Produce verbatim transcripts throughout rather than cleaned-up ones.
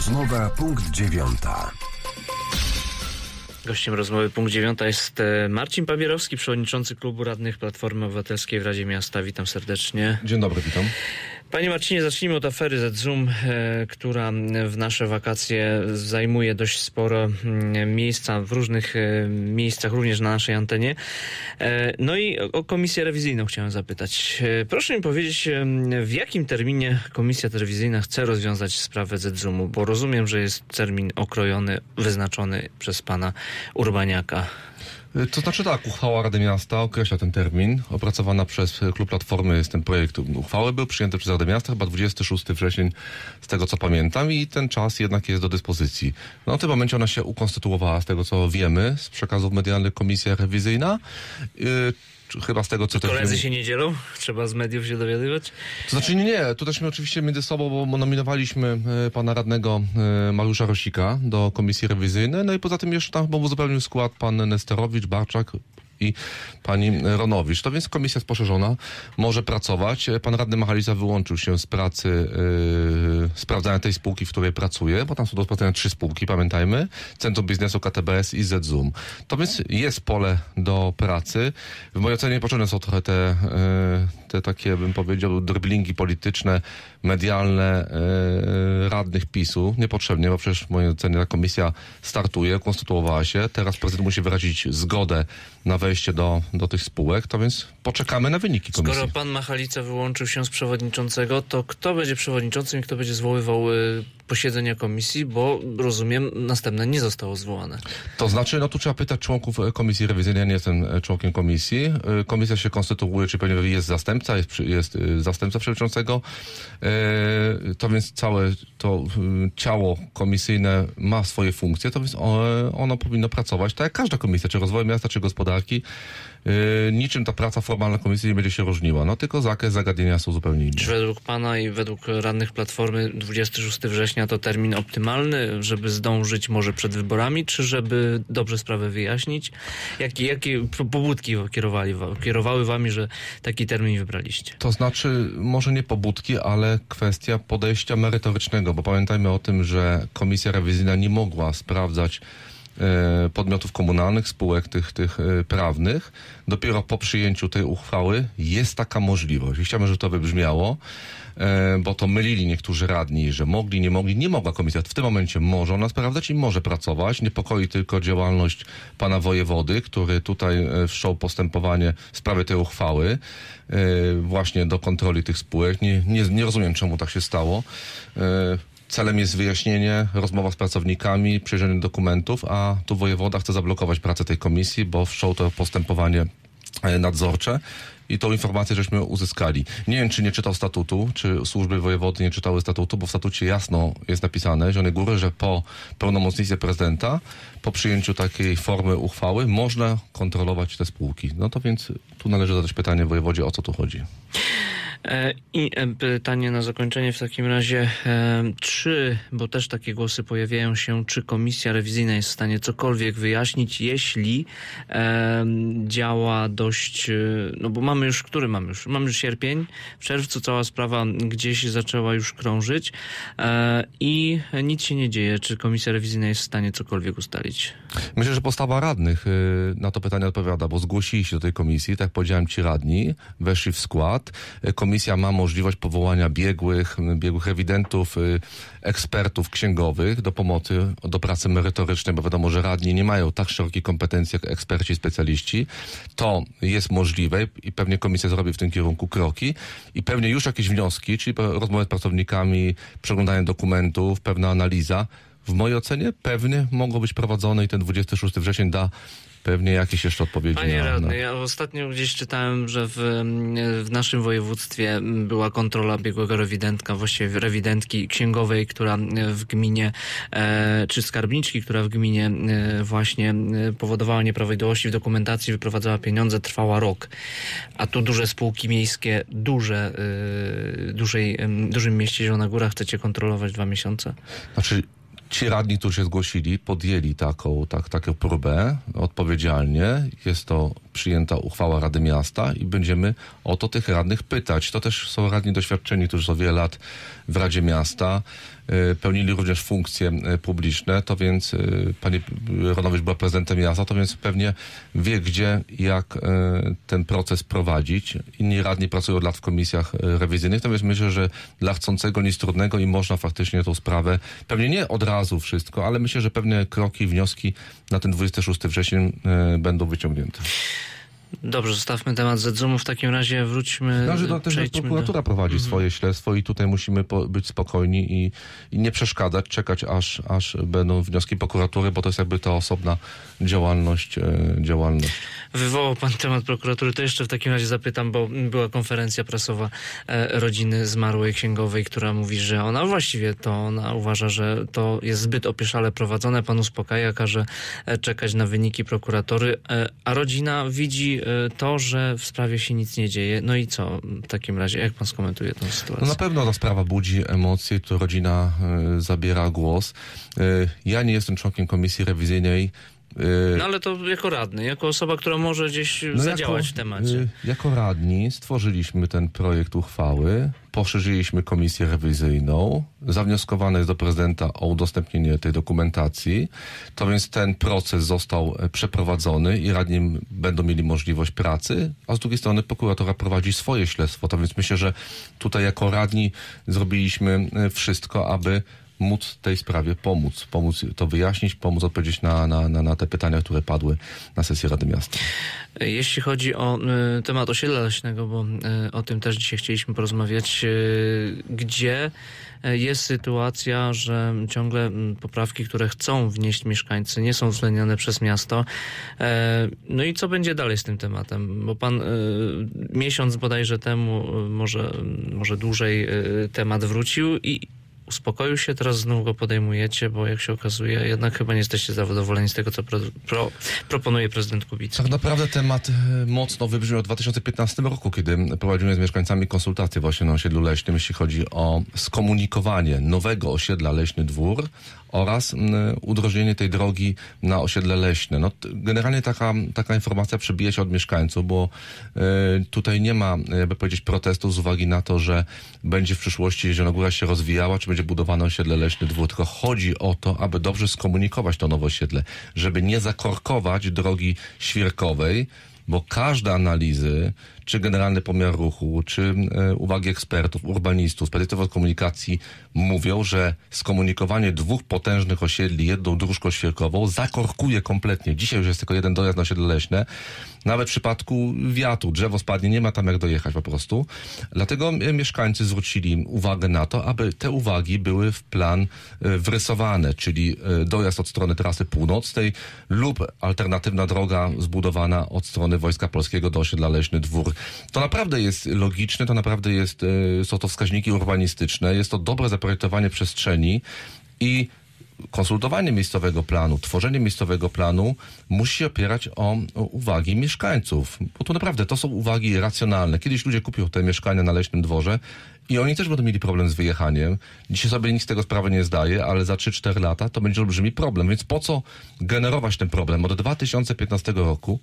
Rozmowa punkt dziewiąta. Gościem rozmowy punkt dziewiąta jest Marcin Pawierowski, przewodniczący Klubu Radnych Platformy Obywatelskiej w Radzie Miasta. Witam serdecznie. Dzień dobry, witam. Panie Marcinie, zacznijmy od afery Zedzum, e, która w nasze wakacje zajmuje dość sporo e, miejsca w różnych e, miejscach, również na naszej antenie. E, no i o, o komisję rewizyjną chciałem zapytać. E, proszę mi powiedzieć, e, w jakim terminie komisja rewizyjna chce rozwiązać sprawę Zedzumu, bo rozumiem, że jest termin okrojony, wyznaczony przez pana Urbaniaka. To znaczy tak, uchwała Rady Miasta określa ten termin. Opracowana przez Klub Platformy jest ten projekt uchwały, był przyjęty przez Radę Miasta chyba dwudziestego szóstego września, z tego co pamiętam, i ten czas jednak jest do dyspozycji. No, w tym momencie ona się ukonstytuowała, z tego co wiemy, z przekazów medialnych, komisja rewizyjna. Yy, Chyba z tego, co... Koledzy się nie dzielą? Trzeba z mediów się dowiadywać? To znaczy nie, nie. Tutaj oczywiście między sobą, bo nominowaliśmy pana radnego Mariusza Rosika do komisji rewizyjnej, no i poza tym jeszcze tam był uzupełnił skład pan Nesterowicz, Barczak i pani Ronowicz. To więc komisja jest poszerzona, może pracować. Pan radny Machalica wyłączył się z pracy yy, sprawdzania tej spółki, w której pracuje, bo tam są do sprawdzenia trzy spółki, pamiętajmy. Centrum Biznesu, K T B S i Zedzum. To więc jest pole do pracy. W mojej ocenie potrzebne są trochę te, yy, te takie, bym powiedział, driblingi polityczne, medialne yy, radnych PiSu. Niepotrzebnie, bo przecież w mojej ocenie ta komisja startuje, konstytuowała się. Teraz prezydent musi wyrazić zgodę na wejście do, do tych spółek, to więc poczekamy na wyniki komisji. Skoro pan Machalica wyłączył się z przewodniczącego, to kto będzie przewodniczącym i kto będzie zwoływał y, posiedzenia komisji, bo rozumiem, następne nie zostało zwołane. To znaczy, no tu trzeba pytać członków komisji rewizyjnej, ja nie jestem członkiem komisji. Komisja się konstytuuje, czy pewnie jest zastępca, jest, jest zastępca przewodniczącego. E, to więc całe to ciało komisyjne ma swoje funkcje, to więc ono powinno pracować, tak jak każda komisja, czy rozwoju miasta, czy gospodarki. Yy, niczym ta praca formalna komisji nie będzie się różniła, no tylko zakres zagadnienia są zupełnie inne. Czy według pana i według radnych Platformy dwudziestego szóstego września to termin optymalny, żeby zdążyć może przed wyborami, czy żeby dobrze sprawę wyjaśnić? Jakie, jakie pobudki kierowali, kierowały wami, że taki termin wybraliście? To znaczy, może nie pobudki, ale kwestia podejścia merytorycznego, bo pamiętajmy o tym, że komisja rewizyjna nie mogła sprawdzać podmiotów komunalnych, spółek tych, tych prawnych. Dopiero po przyjęciu tej uchwały jest taka możliwość. I chciałbym, żeby to wybrzmiało, bo to mylili niektórzy radni, że mogli, nie mogli. Nie mogła komisja. W tym momencie może ona sprawdzać i może pracować. Niepokoi tylko działalność pana wojewody, który tutaj wszczął postępowanie w sprawie tej uchwały właśnie do kontroli tych spółek. Nie, nie, nie rozumiem, czemu tak się stało. Celem jest wyjaśnienie, rozmowa z pracownikami, przejrzenie dokumentów, a tu wojewoda chce zablokować pracę tej komisji, bo wszczął to postępowanie nadzorcze i tą informację żeśmy uzyskali. Nie wiem, czy nie czytał statutu, czy służby wojewody nie czytały statutu, bo w statucie jasno jest napisane, Zielone Góry, że po pełnomocnictwie prezydenta, po przyjęciu takiej formy uchwały można kontrolować te spółki. No to więc tu należy zadać pytanie wojewodzie, o co tu chodzi. I pytanie na zakończenie w takim razie, czy, bo też takie głosy pojawiają się, czy komisja rewizyjna jest w stanie cokolwiek wyjaśnić, jeśli e, działa dość, no bo mamy już, który mamy już? Mamy już sierpień, w czerwcu cała sprawa gdzieś zaczęła już krążyć e, i nic się nie dzieje. Czy komisja rewizyjna jest w stanie cokolwiek ustalić? Myślę, że postawa radnych y, na to pytanie odpowiada, bo zgłosili się do tej komisji, tak jak powiedziałem, ci radni weszli w skład. Komisja ma możliwość powołania biegłych, biegłych ewidentów, y, ekspertów księgowych do pomocy, do pracy merytorycznej, bo wiadomo, że radni nie mają tak szerokich kompetencji jak eksperci, specjaliści. To jest możliwe i pewnie komisja zrobi w tym kierunku kroki i pewnie już jakieś wnioski, czyli rozmowy z pracownikami, przeglądanie dokumentów, pewna analiza, w mojej ocenie pewnie mogą być prowadzone i ten dwudziestego szóstego września da pewnie jakieś jeszcze odpowiedzi. Panie na, radny, na... ja ostatnio gdzieś czytałem, że w, w naszym województwie była kontrola biegłego rewidentka, właściwie rewidentki księgowej, która w gminie, e, czy skarbniczki, która w gminie e, właśnie powodowała nieprawidłowości w dokumentacji, wyprowadzała pieniądze, trwała rok. A tu duże spółki miejskie, duże, e, dużej, e, dużym mieście Zielona Góra chcecie kontrolować dwa miesiące? Znaczy, ci radni, którzy się zgłosili, podjęli taką, tak, taką próbę odpowiedzialnie. Jest to przyjęta uchwała Rady Miasta i będziemy o to tych radnych pytać. To też są radni doświadczeni, którzy są wiele lat w Radzie Miasta. pełnili również funkcje publiczne, to więc pani Ronowicz była prezydentem miasta, to więc pewnie wie, gdzie, jak ten proces prowadzić. Inni radni pracują od lat w komisjach rewizyjnych, to więc myślę, że dla chcącego nic trudnego i można faktycznie tą sprawę, pewnie nie od razu wszystko, ale myślę, że pewne kroki, wnioski na ten dwudziestego szóstego września będą wyciągnięte. Dobrze, zostawmy temat Zedzumu. W takim razie wróćmy... No, że to też prokuratura do... prowadzi mm-hmm. swoje śledztwo i tutaj musimy po, być spokojni i, i nie przeszkadzać, czekać aż, aż będą wnioski prokuratury, bo to jest jakby ta osobna działalność. E, działalność. Wywołał pan temat prokuratury, to jeszcze w takim razie zapytam, bo była konferencja prasowa e, rodziny zmarłej księgowej, która mówi, że ona właściwie to ona uważa, że to jest zbyt opieszale prowadzone. Pan uspokaja, każe e, czekać na wyniki prokuratury, e, a rodzina widzi to, że w sprawie się nic nie dzieje. No i co w takim razie? Jak pan skomentuje tę sytuację? No na pewno ta sprawa budzi emocje, to rodzina y, zabiera głos. Y, ja nie jestem członkiem komisji rewizyjnej. Y, no ale to jako radny, jako osoba, która może gdzieś no zadziałać jako, w temacie. Y, jako radni stworzyliśmy ten projekt uchwały, poszerzyliśmy komisję rewizyjną, zawnioskowane jest do prezydenta o udostępnienie tej dokumentacji, to więc ten proces został przeprowadzony i radni będą mieli możliwość pracy, a z drugiej strony prokuratura prowadzi swoje śledztwo, to więc myślę, że tutaj jako radni zrobiliśmy wszystko, aby móc tej sprawie pomóc, pomóc to wyjaśnić, pomóc odpowiedzieć na, na, na, na te pytania, które padły na sesji Rady Miasta. Jeśli chodzi o y, temat osiedla leśnego, bo y, o tym też dzisiaj chcieliśmy porozmawiać, y, gdzie jest sytuacja, że ciągle poprawki, które chcą wnieść mieszkańcy, nie są uwzględnione przez miasto. No i co będzie dalej z tym tematem? Bo pan miesiąc bodajże temu, może, może dłużej, temat wrócił i uspokoił się, teraz znowu go podejmujecie, bo jak się okazuje, jednak chyba nie jesteście zadowoleni z tego, co pro, pro, proponuje prezydent Kubicki. Tak naprawdę temat mocno wybrzmiał w dwa tysiące piętnastym roku, kiedy prowadziłem z mieszkańcami konsultacje właśnie na osiedlu leśnym, jeśli chodzi o skomunikowanie nowego osiedla Leśny Dwór oraz udrożnienie tej drogi na osiedle leśne. No, generalnie taka, taka informacja przebija się od mieszkańców, bo y, tutaj nie ma, jakby powiedzieć, protestu z uwagi na to, że będzie w przyszłości Zielonogóra się rozwijała, czy będzie budowane osiedle Leśny Dwór, tylko chodzi o to, aby dobrze skomunikować to nowe osiedle, żeby nie zakorkować drogi świerkowej, bo każde analizy, czy generalny pomiar ruchu, czy e, uwagi ekspertów, urbanistów, specjalistów od komunikacji mówią, że skomunikowanie dwóch potężnych osiedli jedną dróżką świerkową zakorkuje kompletnie. Dzisiaj już jest tylko jeden dojazd na osiedle leśne. Nawet w przypadku wiatru, drzewo spadnie, nie ma tam jak dojechać po prostu. Dlatego mieszkańcy zwrócili uwagę na to, aby te uwagi były w plan e, wrysowane, czyli e, dojazd od strony trasy północnej lub alternatywna droga zbudowana od strony Wojska Polskiego do osiedla Leśny Dwór. To naprawdę jest logiczne, to naprawdę jest, są to wskaźniki urbanistyczne, jest to dobre zaprojektowanie przestrzeni i konsultowanie miejscowego planu, tworzenie miejscowego planu musi się opierać o, o uwagi mieszkańców, bo to naprawdę to są uwagi racjonalne. Kiedyś ludzie kupią te mieszkania na Leśnym Dworze i oni też będą mieli problem z wyjechaniem. Dzisiaj sobie nikt z tego sprawy nie zdaje, ale za trzy cztery lata to będzie olbrzymi problem, więc po co generować ten problem? Od dwa tysiące piętnastego roku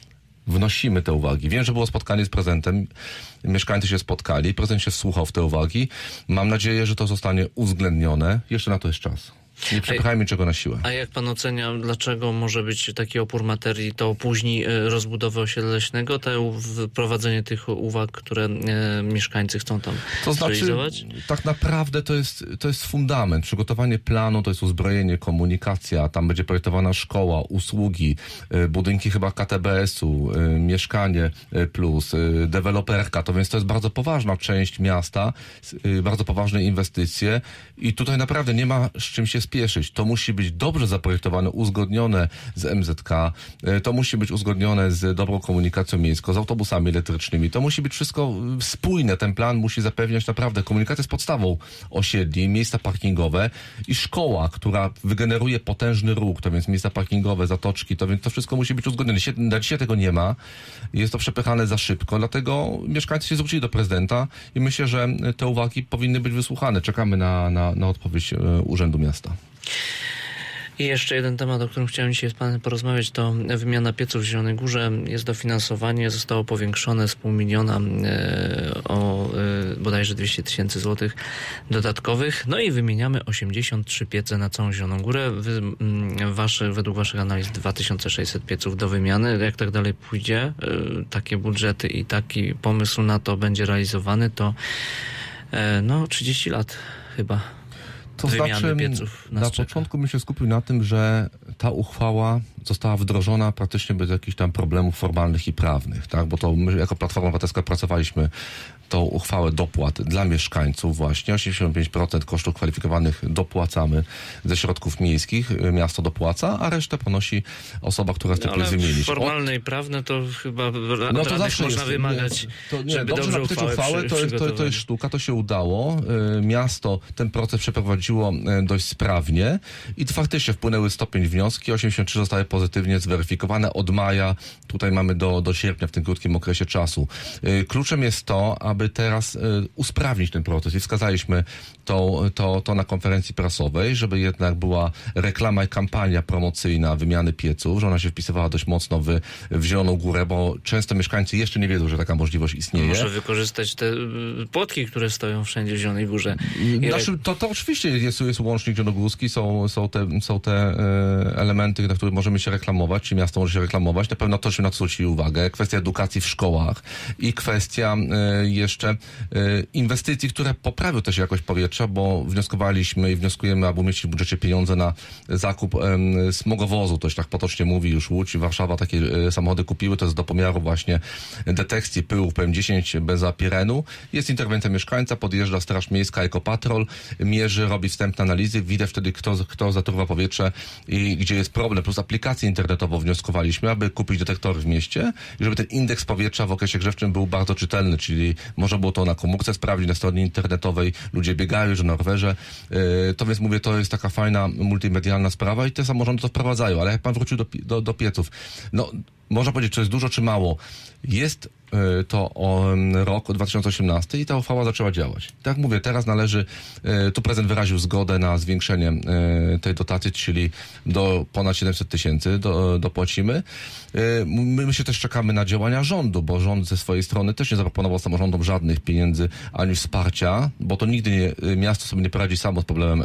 wnosimy te uwagi. Wiem, że było spotkanie z prezydentem, mieszkańcy się spotkali, prezydent się wsłuchał w te uwagi. Mam nadzieję, że to zostanie uwzględnione. Jeszcze na to jest czas. Nie przepychajmy czego na siłę. A jak pan ocenia, dlaczego może być taki opór materii? To opóźni rozbudowę osiedla leśnego, to wprowadzenie tych uwag, które e, mieszkańcy chcą tam to zrealizować? Znaczy, tak naprawdę to jest, to jest fundament. Przygotowanie planu to jest uzbrojenie, komunikacja, tam będzie projektowana szkoła, usługi, e, budynki chyba K T B S-u, e, mieszkanie plus, e, deweloperka, to więc to jest bardzo poważna część miasta, e, bardzo poważne inwestycje i tutaj naprawdę nie ma z czym się spieszyć. To musi być dobrze zaprojektowane, uzgodnione z M Z K, to musi być uzgodnione z dobrą komunikacją miejską, z autobusami elektrycznymi. To musi być wszystko spójne. Ten plan musi zapewniać naprawdę komunikację z podstawą osiedli, miejsca parkingowe i szkoła, która wygeneruje potężny ruch, to więc miejsca parkingowe, zatoczki, to więc to wszystko musi być uzgodnione. Na dzisiaj tego nie ma. Jest to przepychane za szybko, dlatego mieszkańcy się zwrócili do prezydenta i myślę, że te uwagi powinny być wysłuchane. Czekamy na, na, na odpowiedź Urzędu Miasta. I jeszcze jeden temat, o którym chciałem dzisiaj z panem porozmawiać, to wymiana pieców w Zielonej Górze. Jest dofinansowanie, zostało powiększone z pół miliona e, o e, bodajże dwieście tysięcy złotych dodatkowych. No i wymieniamy osiemdziesiąt trzy piece na całą Zieloną Górę. Wy, m, wasze, według waszych analiz dwa tysiące sześćset pieców do wymiany. Jak tak dalej pójdzie, e, takie budżety i taki pomysł na to będzie realizowany, to e, no trzydzieści lat chyba. To znaczy, na, na początku bym się skupił na tym, że ta uchwała została wdrożona praktycznie bez jakichś tam problemów formalnych i prawnych, tak? Bo to my jako Platforma Obywatelska pracowaliśmy tą uchwałę dopłat dla mieszkańców właśnie. osiemdziesiąt pięć procent kosztów kwalifikowanych dopłacamy ze środków miejskich, miasto dopłaca, a resztę ponosi osoba, która chce coś wymienić. Formalne i prawne to chyba no to zawsze można jest, wymagać, nie, to, nie, żeby dobrze napisać uchwałę, to, to, to jest sztuka, to się udało. Miasto ten proces przeprowadziło dość sprawnie i faktycznie wpłynęły sto pięć wnioski, osiemdziesiąt trzy zostały pozytywnie zweryfikowane. Od maja, tutaj mamy do, do sierpnia w tym krótkim okresie czasu. Kluczem jest to, aby teraz usprawnić ten proces i wskazaliśmy to, to, to na konferencji prasowej, żeby jednak była reklama i kampania promocyjna wymiany pieców, że ona się wpisywała dość mocno w, w Zieloną Górę, bo często mieszkańcy jeszcze nie wiedzą, że taka możliwość istnieje. Może wykorzystać te płotki, które stoją wszędzie w Zielonej Górze. I... Znaczy, to, to oczywiście jest, jest łącznik zielonogórski, są, są te, są te e, elementy, na których możemy się reklamować, czy miasto może się reklamować. Na pewno to się na to zwróci uwagę. Kwestia edukacji w szkołach i kwestia e, jeszcze e, inwestycji, które poprawią też jakość powietrza, bo wnioskowaliśmy i wnioskujemy, aby umieścić w budżecie pieniądze na zakup e, smogowozu. To się tak potocznie mówi, już Łódź i Warszawa takie e, samochody kupiły. To jest do pomiaru właśnie detekcji pyłów P M dziesięć benzopirenu. Jest interwencja mieszkańca, podjeżdża Straż Miejska, Ekopatrol, mierzy, robi wstępne analizy, widać wtedy, kto, kto zatruwa powietrze i gdzie jest problem. Plus aplikację internetową wnioskowaliśmy, aby kupić detektory w mieście i żeby ten indeks powietrza w okresie grzewczym był bardzo czytelny, czyli można było to na komórce sprawdzić, na stronie internetowej, ludzie biegają, że na rowerze. Yy, to więc mówię, to jest taka fajna, multimedialna sprawa i te samorządy to wprowadzają, ale jak pan wrócił do, do, do pieców, no można powiedzieć, czy jest dużo, czy mało. Jest y, to o, rok dwa tysiące osiemnasty i ta uchwała zaczęła działać. Tak jak mówię, teraz należy, y, tu prezydent wyraził zgodę na zwiększenie y, tej dotacji, czyli do ponad siedemset tysięcy do, dopłacimy. Y, my, my się też czekamy na działania rządu, bo rząd ze swojej strony też nie zaproponował samorządom żadnych pieniędzy ani wsparcia, bo to nigdy nie, miasto sobie nie poradzi samo z problemem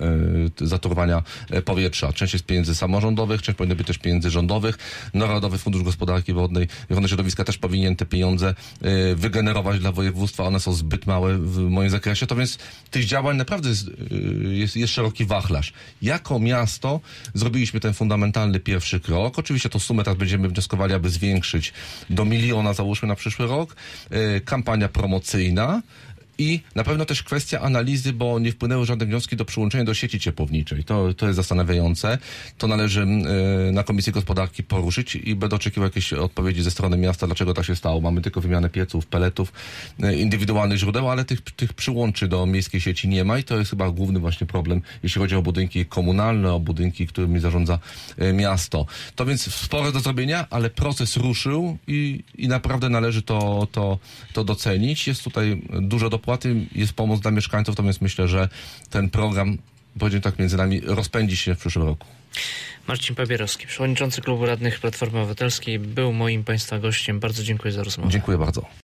y, y, zatruwania powietrza. Część jest pieniędzy samorządowych, część powinna być też pieniędzy rządowych. Narodowy Fundusz Gospodarki Wodnej i Ochrony Środowiska też powinien te pieniądze y, wygenerować dla województwa. One są zbyt małe w moim zakresie. To więc tych działań naprawdę jest, y, jest, jest szeroki wachlarz. Jako miasto zrobiliśmy ten fundamentalny pierwszy krok. Oczywiście tą sumę teraz będziemy wnioskowali, aby zwiększyć do miliona, załóżmy na przyszły rok. Y, kampania promocyjna. I na pewno też kwestia analizy, bo nie wpłynęły żadne wnioski do przyłączenia do sieci ciepłowniczej. To, to jest zastanawiające. To należy y, na Komisji Gospodarki poruszyć i będę oczekiwał jakieś odpowiedzi ze strony miasta, dlaczego tak się stało. Mamy tylko wymianę pieców, peletów, y, indywidualnych źródeł, ale tych, tych przyłączy do miejskiej sieci nie ma i to jest chyba główny właśnie problem, jeśli chodzi o budynki komunalne, o budynki, którymi zarządza y, miasto. To więc sporo do zrobienia, ale proces ruszył i, i naprawdę należy to, to, to docenić. Jest tutaj dużo do jest pomoc dla mieszkańców, to więc myślę, że ten program, powiedzmy tak między nami, rozpędzi się w przyszłym roku. Marcin Papierowski, przewodniczący Klubu Radnych Platformy Obywatelskiej, był moim Państwa gościem. Bardzo dziękuję za rozmowę. Dziękuję bardzo.